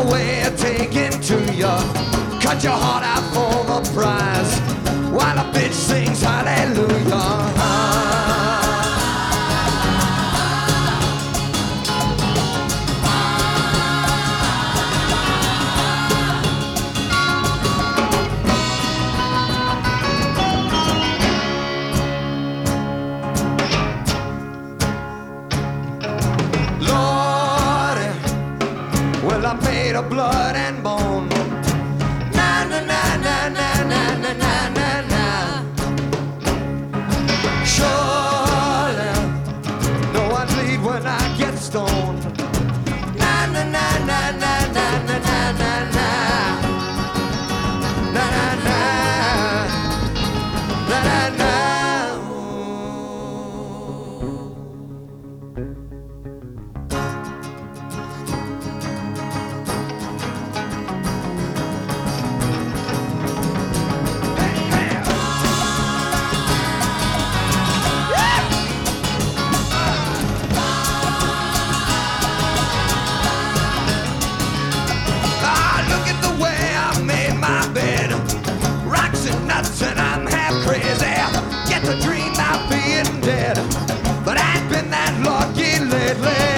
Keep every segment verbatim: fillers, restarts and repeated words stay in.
way of taking to you. Cut your heart out for the prize while a bitch sings hallelujah. Well, I'm made of blood and bone. Na na na na na na na na na na. Surely, no, I bleed when I get stoned. Na na na na na na na na na na. Na na na. Na na na. And I'm half crazy. Get the dream about being dead, but I ain't been that lucky lately.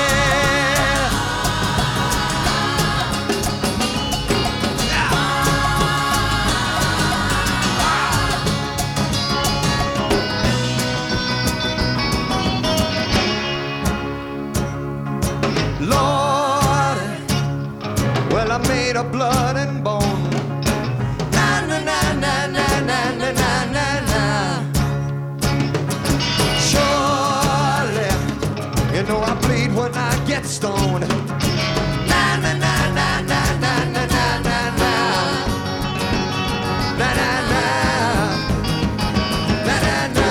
Lord, well, I'm made of blood and bone. You know I bleed when I get stoned. Na na na na na na na na na na. Na na na. Na na na.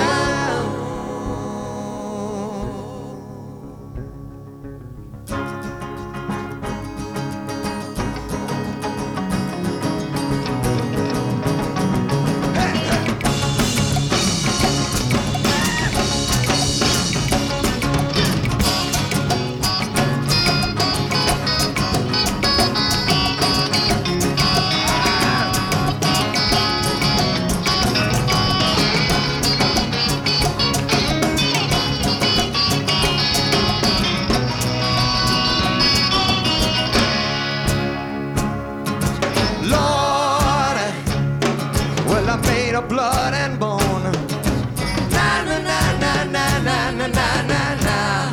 I'm made of blood and bone. Na na na na na na na na na na.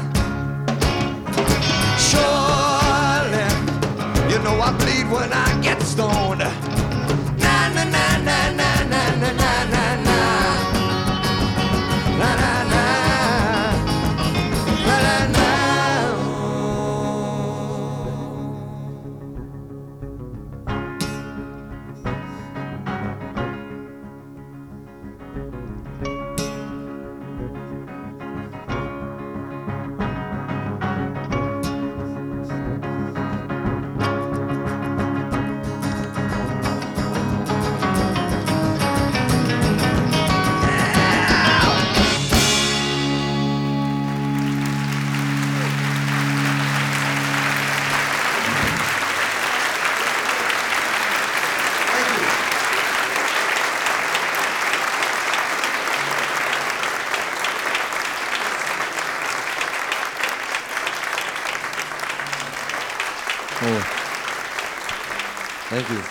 Surely, you know I bleed when I get stoned. Na na na na na na na na na na. Na na na. Na na na. Oh. Thank you.